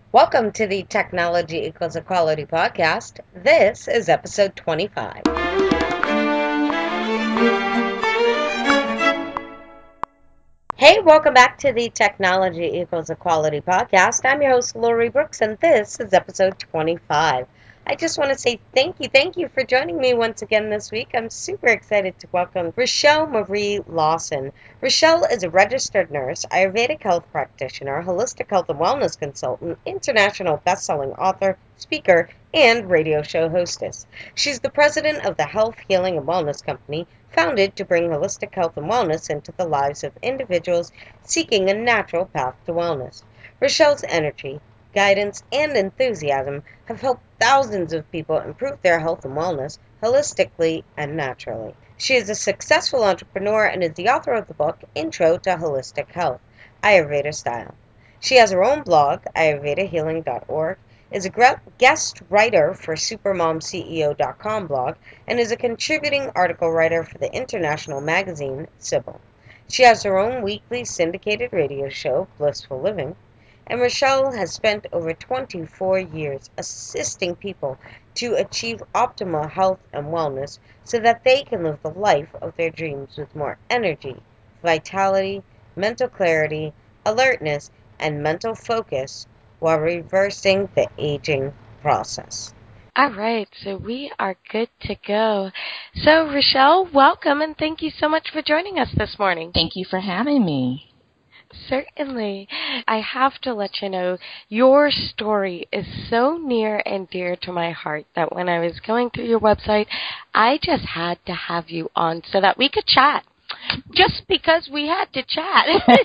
Welcome to the Technology Equals Equality podcast. This is episode 25. Hey, welcome back to the Technology Equals Equality podcast. I'm your host, Lori Brooks, and this is episode 25. I just want to say thank you for joining me once again this week. I'm super excited to welcome Rochelle Marie Lawson. Rochelle is a registered nurse, Ayurvedic health practitioner, holistic health and wellness consultant, international best-selling author, speaker, and radio show hostess. She's the president of the Health, Healing, and Wellness Company, founded to bring holistic health and wellness into the lives of individuals seeking a natural path to wellness. Rochelle's energy, guidance, and enthusiasm have helped thousands of people improve their health and wellness holistically and naturally. She is a successful entrepreneur and is the author of the book Intro to Holistic Health, Ayurveda Style. She has her own blog, ayurvedahealing.org, is a guest writer for supermomceo.com blog, and is a contributing article writer for the international magazine Sybil. She has her own weekly syndicated radio show, Blissful Living, and Rochelle has spent over 24 years assisting people to achieve optimal health and wellness so that they can live the life of their dreams with more energy, vitality, mental clarity, alertness, and mental focus while reversing the aging process. All right, so we are good to go. So, Rochelle, welcome and thank you so much for joining us this morning. Thank you for having me. Certainly. I have to let you know, your story is so near and dear to my heart that when I was going through your website, I just had to have you on so that we could chat. Just because we had to chat.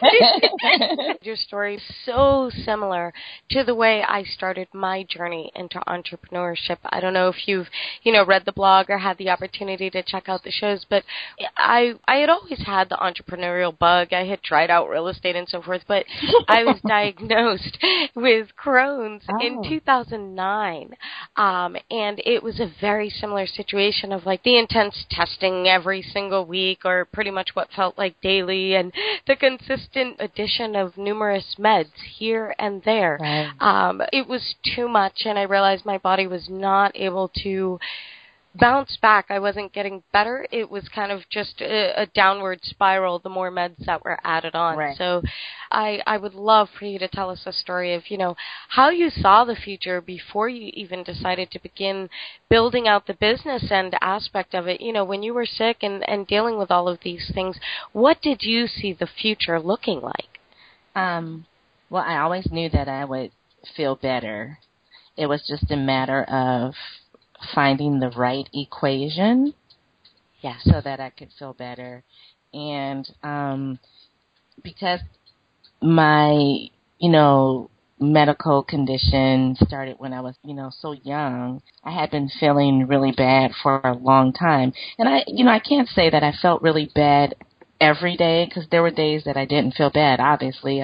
Your story is so similar to the way I started my journey into entrepreneurship. I don't know if you've, read the blog or had the opportunity to check out the shows, but I had always had the entrepreneurial bug. I had tried out real estate and so forth, but I was diagnosed with Crohn's in 2009. And it was a very similar situation of like the intense testing every single week or pretty much what felt like daily, and the consistent addition of numerous meds here and there. Right. It was too much, and I realized my body was not able to bounce back. I wasn't getting better. It was kind of just a downward spiral the more meds that were added on. Right. So I would love for you to tell us a story of, how you saw the future before you even decided to begin building out the business end aspect of it. When you were sick and dealing with all of these things, what did you see the future looking like? Well, I always knew that I would feel better. It was just a matter of finding the right equation, so that I could feel better. And because my, medical condition started when I was, so young, I had been feeling really bad for a long time. And I can't say that I felt really bad every day, because there were days that I didn't feel bad, obviously.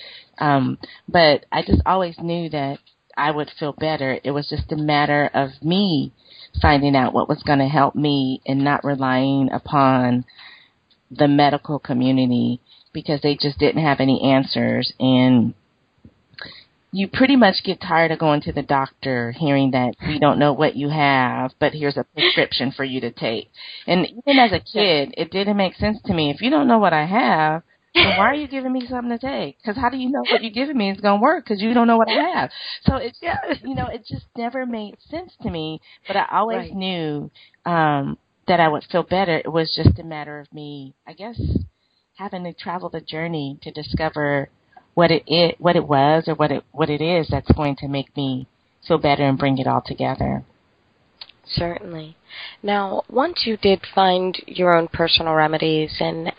But I just always knew that I would feel better. It was just a matter of me finding out what was going to help me and not relying upon the medical community, because they just didn't have any answers. And you pretty much get tired of going to the doctor hearing that we don't know what you have, but here's a prescription for you to take. And even as a kid, it didn't make sense to me. If you don't know what I have, then why are you giving me something to take? Because how do you know what you're giving me is going to work? Because you don't know what I have. So it just never made sense to me. But I always knew that I would feel better. It was just a matter of me, I guess, having to travel the journey to discover what it was or what it is that's going to make me feel better and bring it all together. Certainly. Now, once you did find your own personal remedies and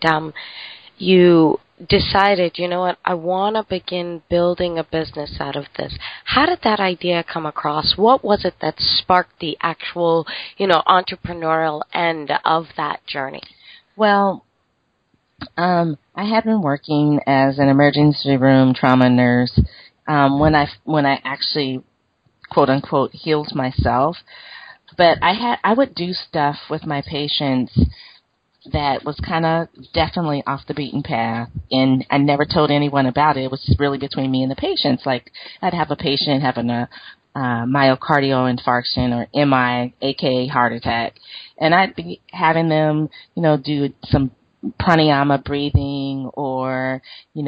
you decided, you know what, I want to begin building a business out of this. How did that idea come across? What was it that sparked the actual, entrepreneurial end of that journey? Well, I had been working as an emergency room trauma nurse when I actually, quote unquote, healed myself. But I would do stuff with my patients that was kind of definitely off the beaten path, and I never told anyone about it. It was really between me and the patients. Like, I'd have a patient having a myocardial infarction or MI, aka heart attack, and I'd be having them, do some pranayama breathing, or,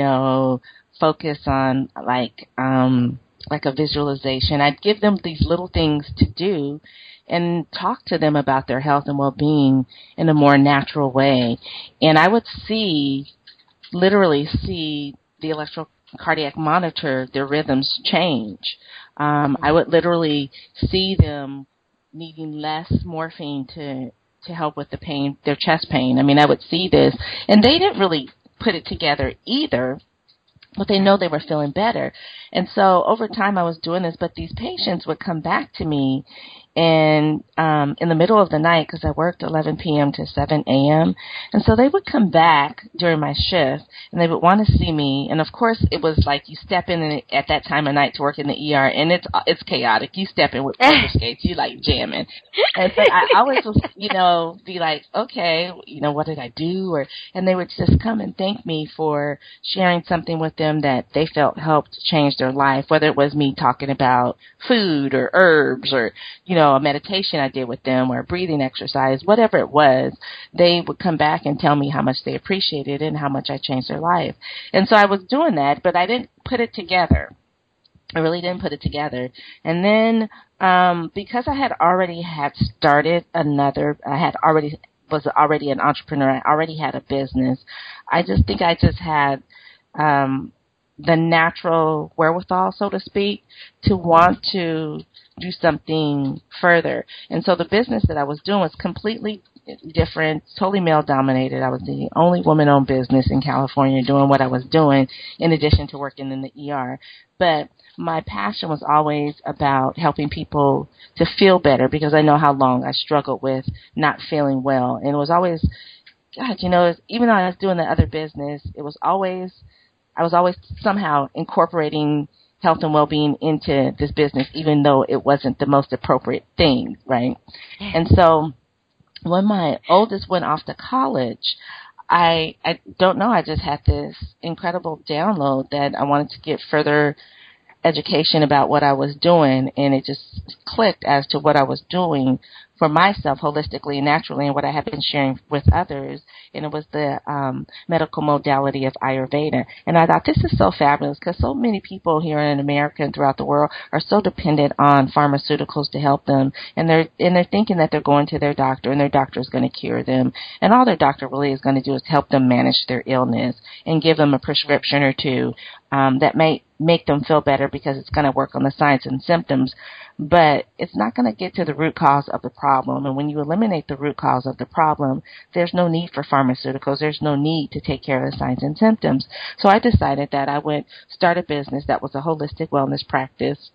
focus on like a visualization. I'd give them these little things to do and talk to them about their health and well-being in a more natural way. And I would literally see the electrocardiac monitor, their rhythms change. I would literally see them needing less morphine to help with the pain, their chest pain. I mean, I would see this, and they didn't really put it together either, but they know they were feeling better. And so over time I was doing this, but these patients would come back to me and in the middle of the night, because I worked 11 p.m. to 7 a.m., and so they would come back during my shift, and they would want to see me. And of course, it was like you step in at that time of night to work in the ER, and it's chaotic. You step in with roller skates, you like jamming. And so I always was, be like, okay, what did I do? And they would just come and thank me for sharing something with them that they felt helped change their life, whether it was me talking about food or herbs or, a meditation I did with them or a breathing exercise, whatever it was. They would come back and tell me how much they appreciated it and how much I changed their life. And so I was doing that, but I didn't put it together. I really didn't put it together. And then because I had already started was already an entrepreneur, I already had a business, I just think I just had the natural wherewithal, so to speak, to want to do something further. And so the business that I was doing was completely different, totally male-dominated. I was the only woman-owned business in California doing what I was doing, in addition to working in the ER. But my passion was always about helping people to feel better, because I know how long I struggled with not feeling well. And it was always, even though I was doing the other business, I was always somehow incorporating health and well-being into this business, even though it wasn't the most appropriate thing, right? And so when my oldest went off to college, I don't know, I just had this incredible download that I wanted to get further education about what I was doing, and it just clicked as to what I was doing for myself holistically and naturally, and what I had been sharing with others, and it was the medical modality of Ayurveda. And I thought, this is so fabulous, because so many people here in America and throughout the world are so dependent on pharmaceuticals to help them, and they're thinking that they're going to their doctor, and their doctor is going to cure them, and all their doctor really is going to do is help them manage their illness and give them a prescription or two that may make them feel better, because it's going to work on the signs and symptoms, but it's not going to get to the root cause of the problem. And when you eliminate the root cause of the problem, there's no need for pharmaceuticals. There's no need to take care of the signs and symptoms. So I decided that I would start a business that was a holistic wellness practice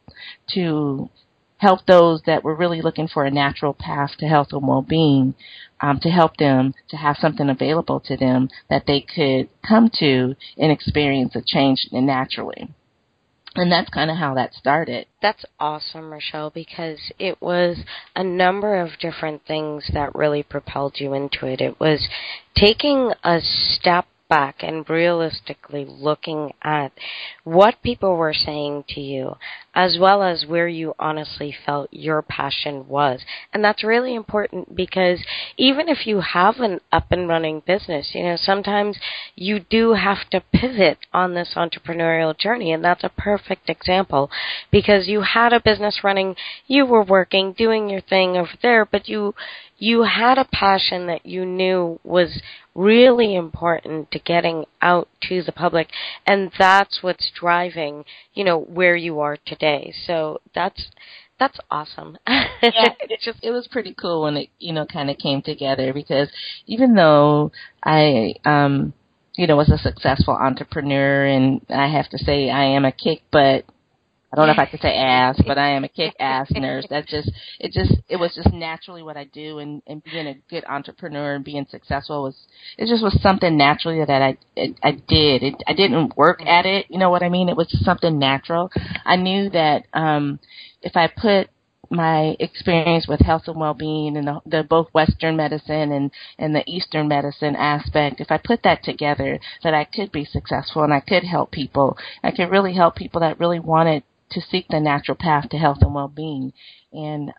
to help those that were really looking for a natural path to health and well-being, to help them to have something available to them that they could come to and experience a change naturally. And that's kind of how that started. That's awesome, Rochelle, because it was a number of different things that really propelled you into it. It was taking a step back and realistically looking at what people were saying to you, as well as where you honestly felt your passion was. And that's really important, because even if you have an up and running business, sometimes you do have to pivot on this entrepreneurial journey. And that's a perfect example, because you had a business running, you were working, doing your thing over there, but you had a passion that you knew was really important to getting out to the public, and that's what's driving, where you are today. So that's awesome. Yeah, it was pretty cool when it, kind of came together, because even though I, was a successful entrepreneur, and I have to say I am a kick butt, I don't know if I could say ass, but I am a kick-ass nurse. It was just naturally what I do, and being a good entrepreneur and being successful was something naturally that I did. I didn't work at it, you know what I mean? It was just something natural. I knew that if I put my experience with health and well-being and the both Western medicine and the Eastern medicine aspect, if I put that together, that I could be successful and I could help people. I could really help people that really wanted to seek the natural path to health and well-being. And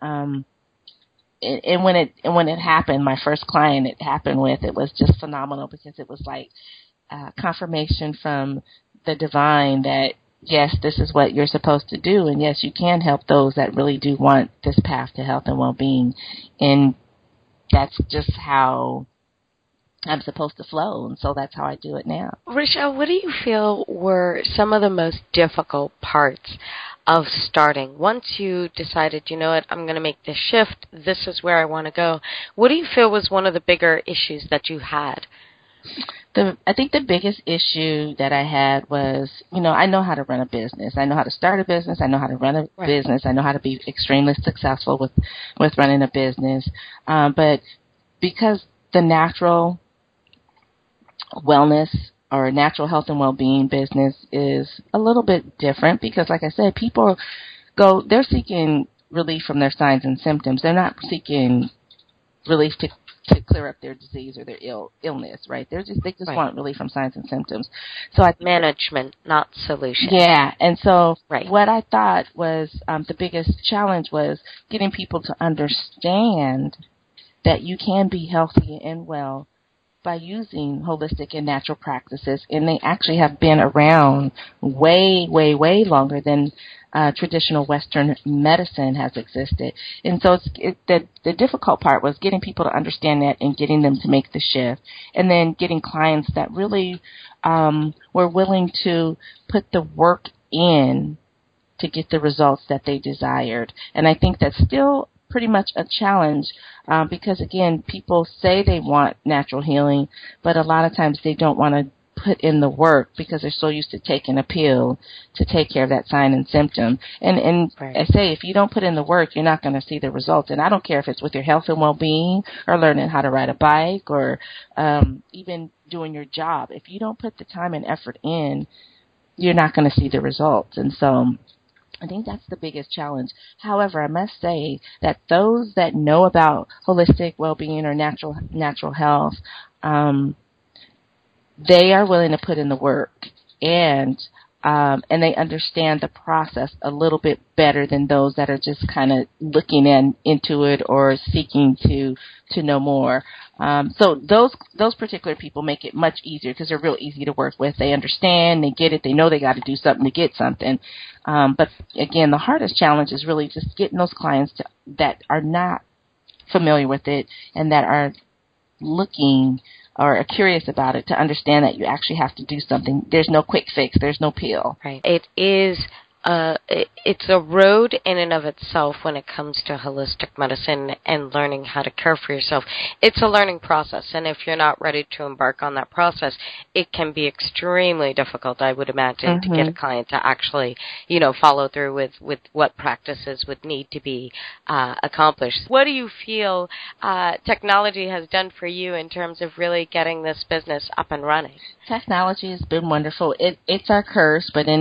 when it happened, my first client it happened with, it was just phenomenal, because it was like confirmation from the divine that, yes, this is what you're supposed to do, and yes, you can help those that really do want this path to health and well-being. And that's just how I'm supposed to flow, and so that's how I do it now. Rochelle, what do you feel were some of the most difficult parts of starting? Once you decided, you know what, I'm going to make this shift, this is where I want to go, what do you feel was one of the bigger issues that you had? I think the biggest issue that I had was, I know how to run a business. I know how to start a business. I know how to run a business. I know how to be extremely successful with running a business. But because the natural wellness or natural health and well-being business is a little bit different, because, like I said, people they're seeking relief from their signs and symptoms. They're not seeking relief to clear up their disease or their illness, right? They just want relief from signs and symptoms. So management, not solution. Yeah, and so what I thought was the biggest challenge was getting people to understand that you can be healthy and well by using holistic and natural practices, and they actually have been around way, way, way longer than traditional Western medicine has existed. And so the difficult part was getting people to understand that and getting them to make the shift, and then getting clients that really were willing to put the work in to get the results that they desired. And I think that's still pretty much a challenge because, again, people say they want natural healing, but a lot of times they don't want to put in the work because they're so used to taking a pill to take care of that sign and symptom. And I say, if you don't put in the work, you're not going to see the results. And I don't care if it's with your health and well-being or learning how to ride a bike or even doing your job. If you don't put the time and effort in, you're not going to see the results. And so I think that's the biggest challenge. However, I must say that those that know about holistic well-being or natural health, they are willing to put in the work, and they understand the process a little bit better than those that are just kind of looking into it or seeking to know more. So those particular people make it much easier because they're real easy to work with. They understand, they get it, they know they got to do something to get something. But again, the hardest challenge is really just getting those clients that are not familiar with it and that are looking or are curious about it to understand that you actually have to do something. There's no quick fix. There's no pill. Right. It is. It's a road in and of itself when it comes to holistic medicine and learning how to care for yourself. It's a learning process, and if you're not ready to embark on that process, it can be extremely difficult, I would imagine, to get a client to actually, follow through with what practices would need to be accomplished. What do you feel technology has done for you in terms of really getting this business up and running? Technology has been wonderful. It's our curse, but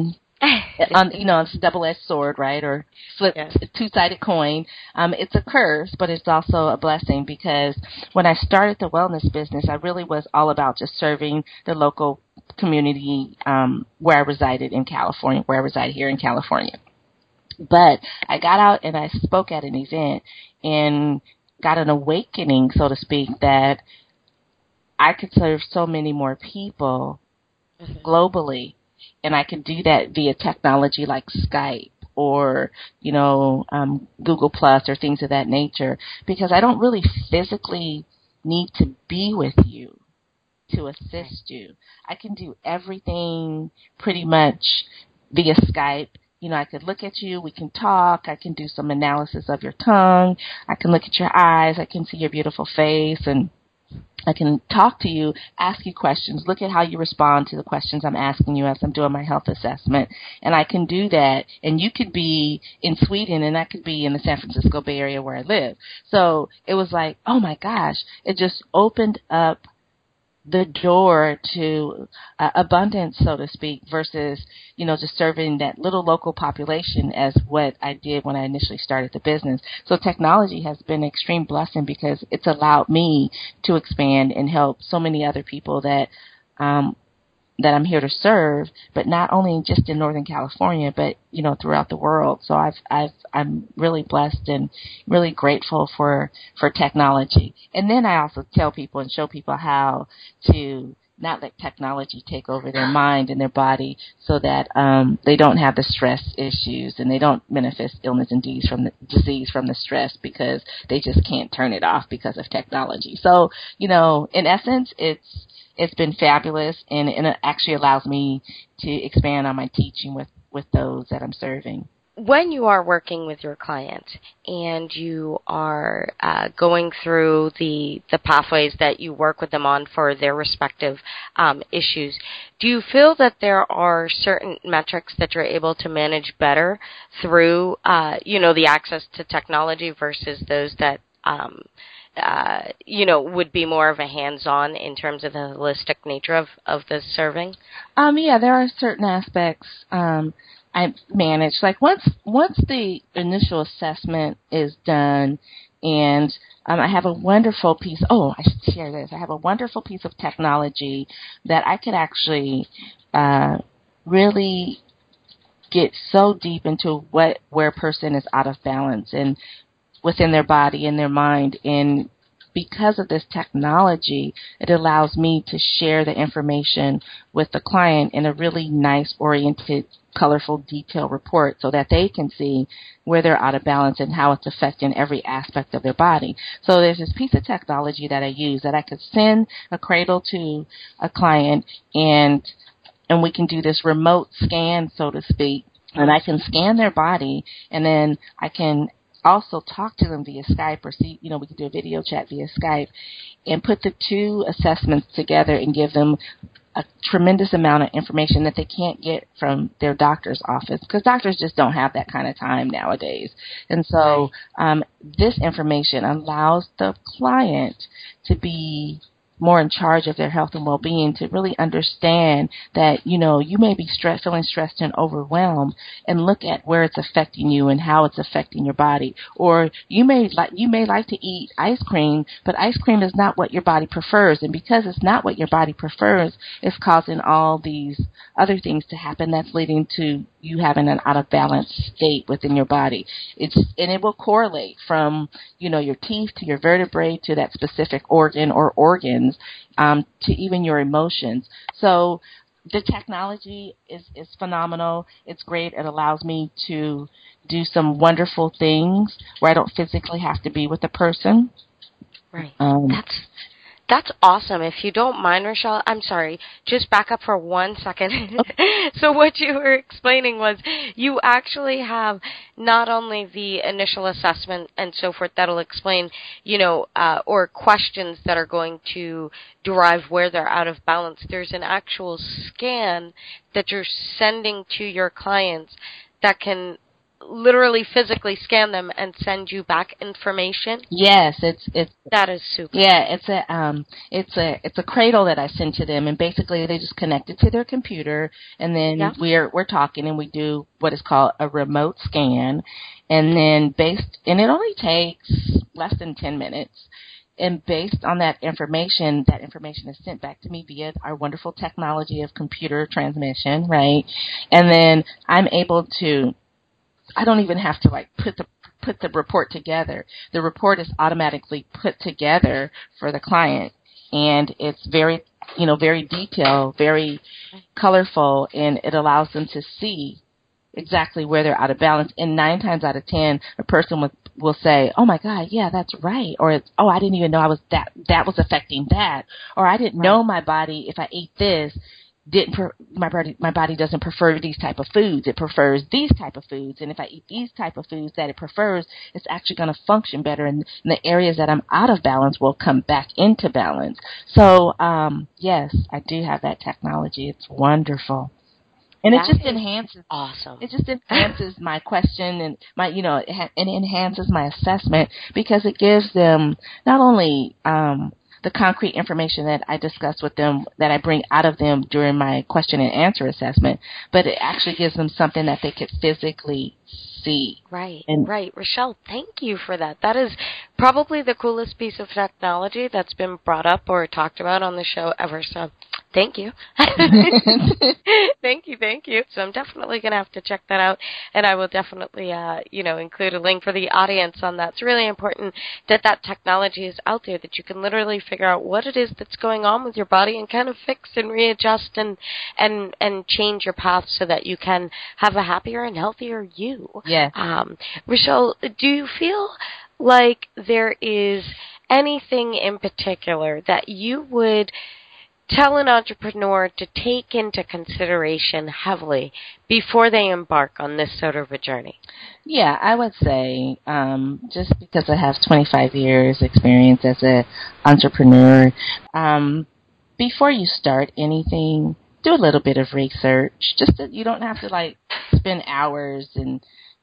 it's a double-edged sword, right? Or two-sided coin. It's a curse, but it's also a blessing, because when I started the wellness business, I really was all about just serving the local community where I resided in California, where I reside here in California. But I got out and I spoke at an event and got an awakening, so to speak, that I could serve so many more people globally. And I can do that via technology like Skype or, Google Plus or things of that nature, because I don't really physically need to be with you to assist you. I can do everything pretty much via Skype. I could look at you, we can talk, I can do some analysis of your tongue, I can look at your eyes, I can see your beautiful face, and I can talk to you, ask you questions, look at how you respond to the questions I'm asking you as I'm doing my health assessment. And I can do that. And you could be in Sweden and I could be in the San Francisco Bay Area where I live. So it was like, oh my gosh, it just opened up the door to abundance, so to speak, versus, just serving that little local population as what I did when I initially started the business. So technology has been an extreme blessing because it's allowed me to expand and help so many other people that I'm here to serve, but not only just in Northern California, but throughout the world. So I'm really blessed and really grateful for technology. And then I also tell people and show people how to not let technology take over their mind and their body, so that they don't have the stress issues and they don't manifest illness and disease from the stress because they just can't turn it off because of technology. So in essence, it's been fabulous, and it actually allows me to expand on my teaching with those that I'm serving. When you are working with your client and you are going through the pathways that you work with them on for their respective issues, do you feel that there are certain metrics that you're able to manage better through, the access to technology versus those that would be more of a hands-on in terms of the holistic nature of the serving? Yeah, there are certain aspects I manage. Like once the initial assessment is done, and I have a wonderful piece. Oh, I should share this. I have a wonderful piece of technology that I could actually really get so deep into where a person is out of balance and within their body and their mind. And because of this technology, it allows me to share the information with the client in a really nice, oriented, colorful, detailed report so that they can see where they're out of balance and how it's affecting every aspect of their body. So there's this piece of technology that I use that I could send a cradle to a client, and we can do this remote scan, so to speak, and I can scan their body, and then I can also talk to them via Skype, or see, we can do a video chat via Skype, and put the two assessments together and give them a tremendous amount of information that they can't get from their doctor's office, because doctors just don't have that kind of time nowadays. And so this information allows the client to be more in charge of their health and well-being, to really understand that, you may be feeling stressed and overwhelmed, and look at where it's affecting you and how it's affecting your body. Or you may like to eat ice cream, but ice cream is not what your body prefers. And because it's not what your body prefers, it's causing all these other things to happen that's leading to you having an out of balance state within your body. And it will correlate from, your teeth to your vertebrae to that specific organ or organs, to even your emotions. So the technology is phenomenal. It's great. It allows me to do some wonderful things where I don't physically have to be with the person. Right. That's awesome. If you don't mind, Rochelle, I'm sorry, just back up for 1 second. Okay. So what you were explaining was you actually have not only the initial assessment and so forth that'll explain, or questions that are going to derive where they're out of balance. There's an actual scan that you're sending to your clients that can literally physically scan them and send you back information. Yes, that is super. Yeah, it's a cradle that I send to them, and basically they just connect it to their computer, and then we're talking, and we do what is called a remote scan, and then and it only takes less than 10 minutes. And based on that information is sent back to me via our wonderful technology of computer transmission, right? And then I'm able to, I don't even have to put the report together. The report is automatically put together for the client, and it's very, very detailed, very colorful, and it allows them to see exactly where they're out of balance. And 9 times out of 10, a person will say, "Oh my God, yeah, that's right," or "Oh, I didn't even know that was affecting that," or "I didn't know my body, if I ate this, my body doesn't prefer these type of foods. It prefers these type of foods, and if I eat these type of foods that it prefers, it's actually going to function better, and the areas that I'm out of balance will come back into balance." So yes, I do have that technology. It's wonderful. And it just enhances. Awesome. It just enhances my question and my, it enhances my assessment, because it gives them not only the the concrete information that I discuss with them, that I bring out of them during my question and answer assessment, but it actually gives them something that they could physically see. Right, right. Rochelle, thank you for that. That is probably the coolest piece of technology that's been brought up or talked about on the show ever. So thank you. Thank you. So I'm definitely going to have to check that out, and I will definitely, include a link for the audience on that. It's really important that that technology is out there, that you can literally figure out what it is that's going on with your body and kind of fix and readjust and change your path so that you can have a happier and healthier you. Yeah. Rochelle, do you feel like there is anything in particular that you would tell an entrepreneur to take into consideration heavily before they embark on this sort of a journey? Yeah, I would say, just because I have 25 years experience as an entrepreneur, before you start anything, do a little bit of research. You don't have to spend hours and,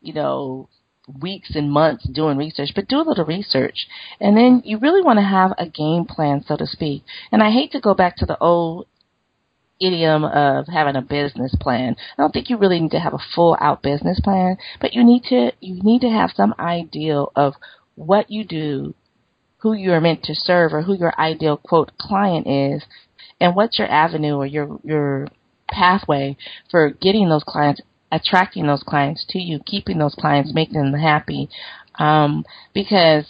weeks and months doing research, but do a little research. And then you really want to have a game plan, so to speak. And I hate to go back to the old idiom of having a business plan. I don't think you really need to have a full out business plan, but you need to have some idea of what you do, who you are meant to serve, or who your ideal quote client is, and what's your avenue or your pathway for getting those clients, attracting those clients to you, keeping those clients, making them happy. Because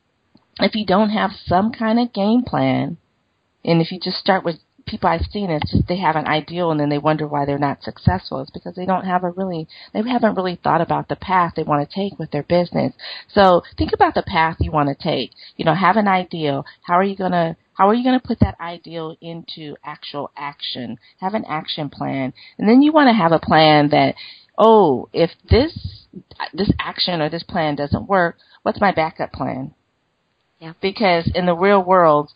if you don't have some kind of game plan, and if you just start with people I've seen, it's just they have an ideal and then they wonder why they're not successful. It's because they haven't really thought about the path they want to take with their business. So think about the path you want to take. Have an ideal. How are you gonna put that ideal into actual action? Have an action plan. And then you want to have a plan that, if this action or this plan doesn't work, what's my backup plan? Yeah. Because in the real world,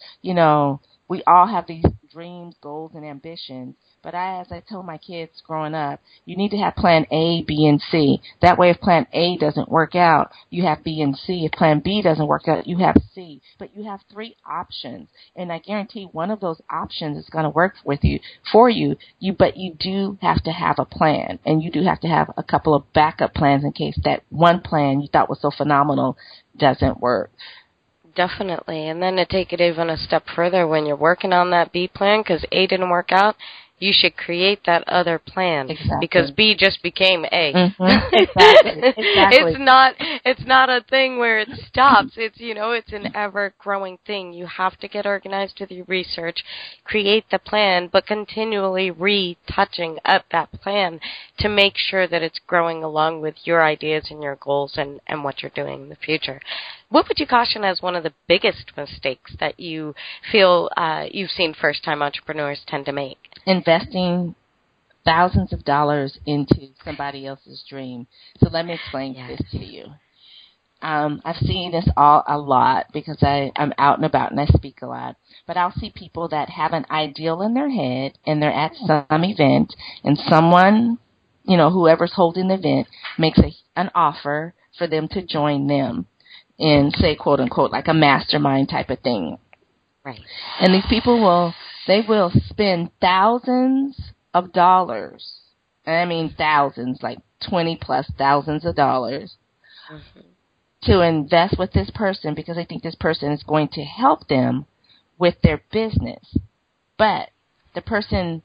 we all have these dreams, goals, and ambitions. But as I told my kids growing up, you need to have plan A, B, and C. That way, if plan A doesn't work out, you have B and C. If plan B doesn't work out, you have C. But you have 3 options. And I guarantee one of those options is going to work for you. But you do have to have a plan. And you do have to have a couple of backup plans in case that one plan you thought was so phenomenal doesn't work. Definitely. And then to take it even a step further, when you're working on that B plan because A didn't work out, you should create that other plan. Exactly. Because B just became A. Mm-hmm. Exactly. It's not a thing where it stops. It's an ever-growing thing. You have to get organized with your research, create the plan, but continually retouching up that plan to make sure that it's growing along with your ideas and your goals and what you're doing in the future. What would you caution as one of the biggest mistakes that you feel you've seen first-time entrepreneurs tend to make? Investing thousands of dollars into somebody else's dream. So let me explain this to you. I've seen this a lot because I'm out and about and I speak a lot. But I'll see people that have an ideal in their head and they're at some event and someone, whoever's holding the event makes an offer for them to join them in, say, quote unquote, like a mastermind type of thing. Right. And these people will spend thousands of dollars. I mean thousands, like 20 plus thousands of dollars to invest with this person because they think this person is going to help them with their business. But this person,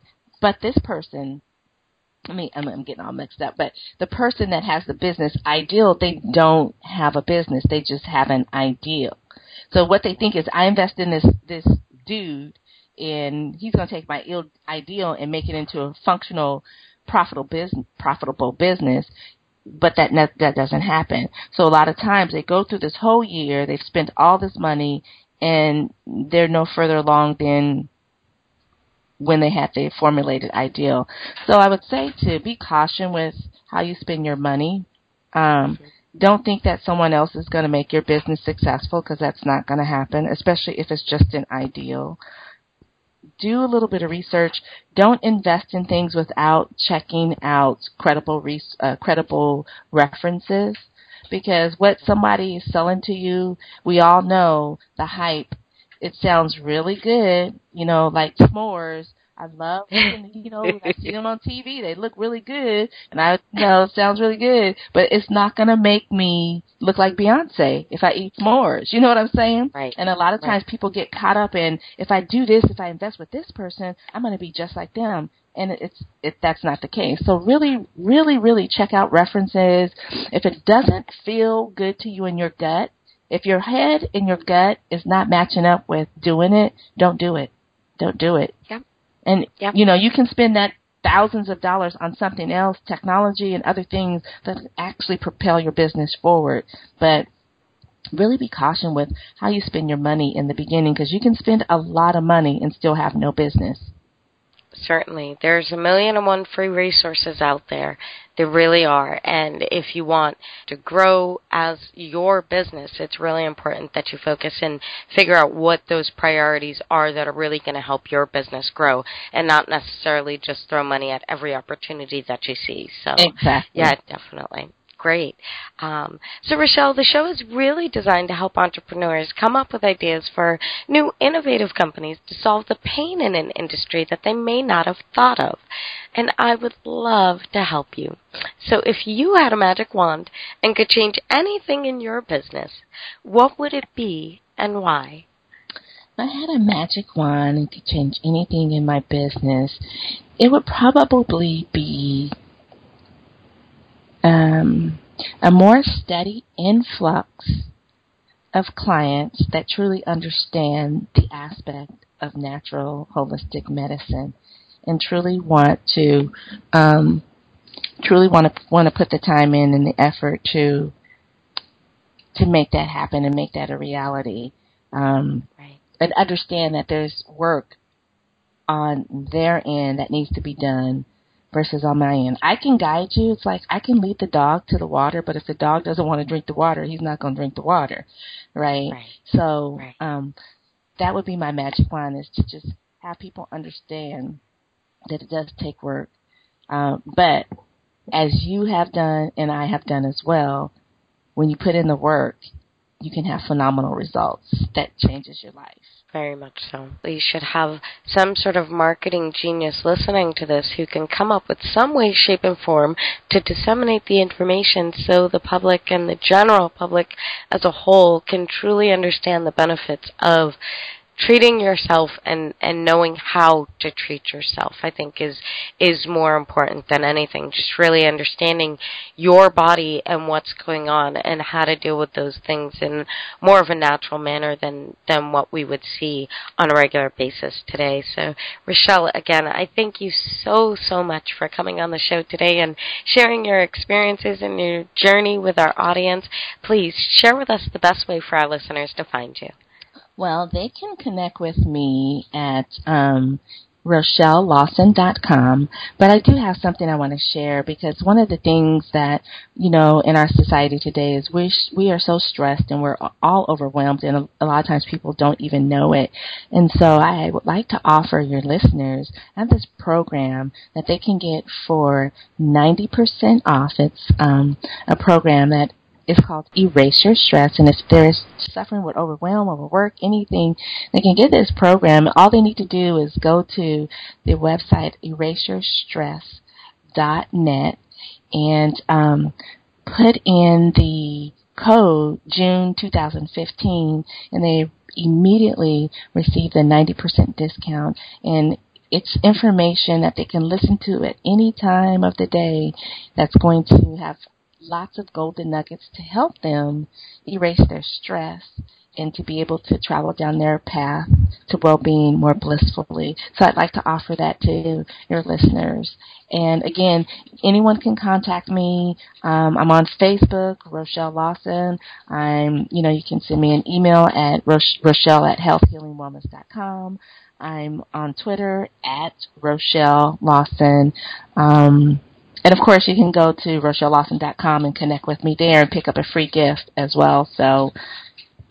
I'm getting all mixed up, but the person that has the business ideal, they don't have a business. They just have an ideal. So what they think is, I invest in this dude, and he's going to take my ideal and make it into a functional, profitable business. But that doesn't happen. So a lot of times they go through this whole year, they've spent all this money, and they're no further along than when they had the formulated ideal. So I would say to be cautious with how you spend your money. Don't think that someone else is going to make your business successful, because that's not going to happen, especially if it's just an ideal. Do a little bit of research. Don't invest in things without checking out credible references, because what somebody is selling to you, we all know the hype it sounds really good, like s'mores. I love looking, I see them on TV. They look really good, and I know it sounds really good, but it's not going to make me look like Beyonce if I eat s'mores. You know what I'm saying? Right. And a lot of times people get caught up in, if I do this, if I invest with this person, I'm going to be just like them. And that's not the case. So really, really, really check out references. If it doesn't feel good to you in your gut, if your head and your gut is not matching up with doing it, don't do it. Don't do it. Yep. And, Yep. You can spend that thousands of dollars on something else, technology and other things that actually propel your business forward. But really be cautious with how you spend your money in the beginning, because you can spend a lot of money and still have no business. Certainly. There's 1,000,001 free resources out there. There really are. And if you want to grow as your business, it's really important that you focus and figure out what those priorities are that are really going to help your business grow, and not necessarily just throw money at every opportunity that you see. So, exactly. Yeah, definitely. Great. So, Rochelle, the show is really designed to help entrepreneurs come up with ideas for new innovative companies to solve the pain in an industry that they may not have thought of. And I would love to help you. So if you had a magic wand and could change anything in your business, what would it be and why? If I had a magic wand and could change anything in my business, it would probably be a more steady influx of clients that truly understand the aspect of natural holistic medicine and truly want to put the time in and the effort to make that happen and make that a reality. Right. And understand that there's work on their end that needs to be done versus on my end. I can guide you. It's like I can lead the dog to the water, but if the dog doesn't want to drink the water, he's not going to drink the water, right? So that would be my magic wand, is to just have people understand that it does take work. But as you have done and I have done as well, when you put in the work, you can have phenomenal results that changes your life. Very much so. You should have some sort of marketing genius listening to this who can come up with some way, shape, and form to disseminate the information so the public and the general public as a whole can truly understand the benefits of treating yourself and knowing how to treat yourself, I think is more important than anything. Just really understanding your body and what's going on and how to deal with those things in more of a natural manner than what we would see on a regular basis today. So, Rochelle, again, I thank you so much for coming on the show today and sharing your experiences and your journey with our audience. Please share with us the best way for our listeners to find you. Well, they can connect with me at RochelleLawson.com, but I do have something I want to share, because one of the things that, in our society today is we are so stressed and we're all overwhelmed, and a lot of times people don't even know it. And so I would like to offer your listeners, I have this program that they can get for 90% off. It's a program that is called Erase Your Stress, and if they're suffering with overwhelm, overwork, anything, they can get this program. All they need to do is go to the website eraseyourstress.net and put in the code June 2015, and they immediately receive the 90% discount. And it's information that they can listen to at any time of the day that's going to have lots of golden nuggets to help them erase their stress and to be able to travel down their path to well-being more blissfully. So I'd like to offer that to your listeners. And again, anyone can contact me. I'm on Facebook, Rochelle Lawson. You can send me an email at Rochelle@healthhealingwellness.com. I'm on Twitter at Rochelle Lawson. And, of course, you can go to RochelleLawson.com and connect with me there and pick up a free gift as well. So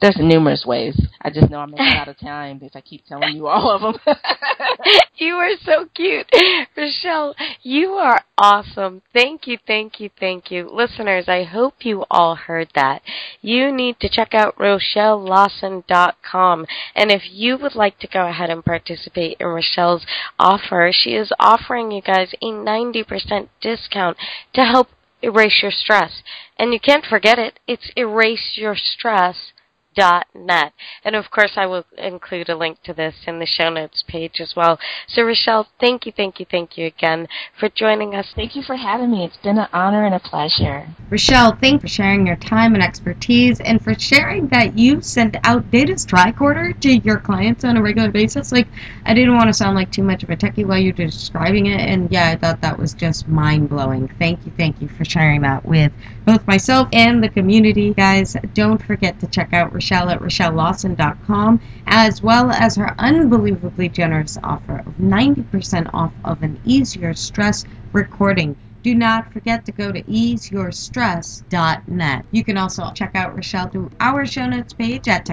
There's numerous ways. I just know I'm going to run out of time if I keep telling you all of them. You are so cute. Rochelle, you are awesome. Thank you, thank you, thank you. Listeners, I hope you all heard that. You need to check out RochelleLawson.com. And if you would like to go ahead and participate in Rochelle's offer, she is offering you guys a 90% discount to help erase your stress. And you can't forget it. It's eraseyourstress.net. And of course, I will include a link to this in the show notes page as well. So, Rochelle, thank you, thank you, thank you again for joining us. Thank you for having me. It's been an honor and a pleasure. Rochelle, thank you for sharing your time and expertise and for sharing that you send out Data's tricorder to your clients on a regular basis. Like, I didn't want to sound like too much of a techie while you're describing it, and yeah, I thought that was just mind-blowing. Thank you for sharing that with both myself and the community. Guys, don't forget to check out Rochelle at RochelleLawson.com, as well as her unbelievably generous offer of 90% off of an Ease Your Stress recording. Do not forget to go to easeyourstress.net. You can also check out Rochelle through our show notes page at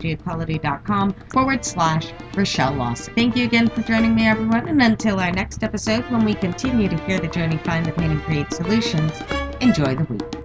technologyequality.com/Rochelle Lawson. Thank you again for joining me, everyone, and until our next episode when we continue to hear the journey, find the pain, and create solutions, enjoy the week.